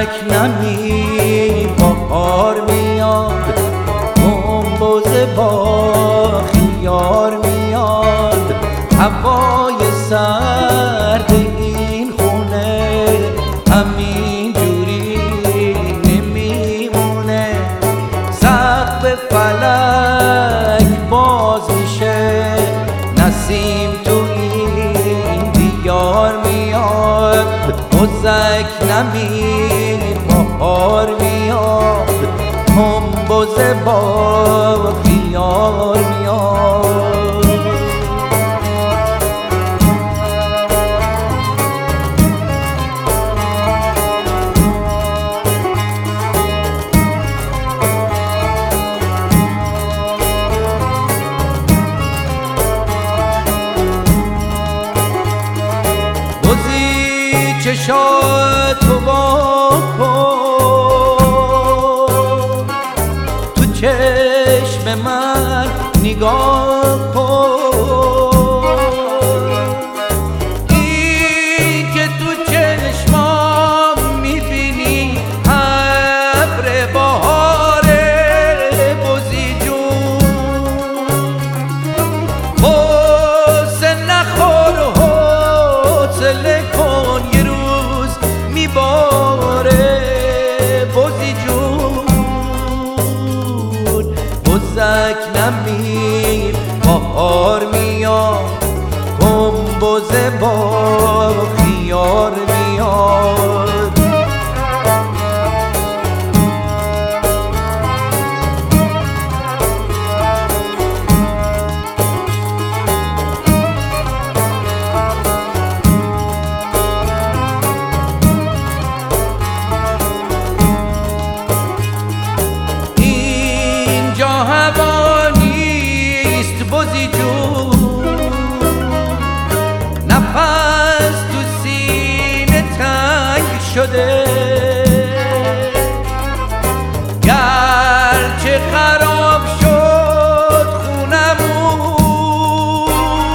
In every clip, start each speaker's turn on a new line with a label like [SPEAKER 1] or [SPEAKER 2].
[SPEAKER 1] بزک نمی بهار میاد، گنبد با خیار میاد، هوای سرد این خونه همین جوری نمیمونه. سقف فلک باز میشه، نسیم تو این دیار میاد. بزک نمی بهار میاد، گنبد با خیار میاد. چشاتو وا کن، تو چشم من نگاه کن. این که تو چشمام میبینی ابر بهاره بزی جون. حسن نخور و حوصله کن، یه روز میباره بزی جون. بزک نمی بهار میاد، گنبد با خیار میاد. اینجا هوا نیست بزی جون، نفس تو سینه تنگ شده. گرچه خراب شد خونمون،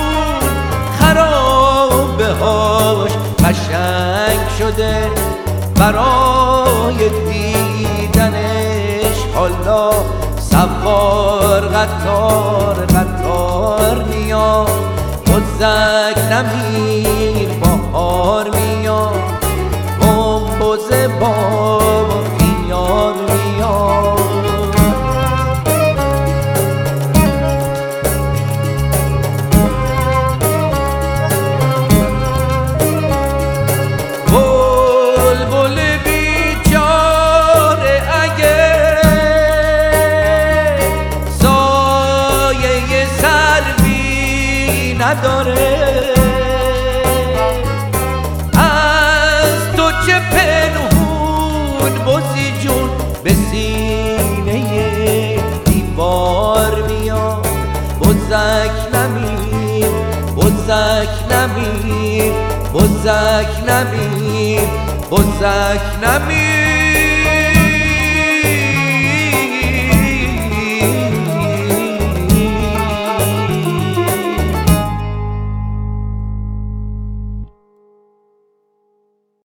[SPEAKER 1] خرابه هاش قشنگ شده. برای دیدنش حالا سوار قطار میاد. بزک نمی بهار میاد، گنبد با خیار میاد. بلبل بیچاره اگه سایه سروی نداره، از تو چه پنهون بزی جون به سینه دیوار میاد. بزک نمی بزک نمی بزک نمی بزک نمی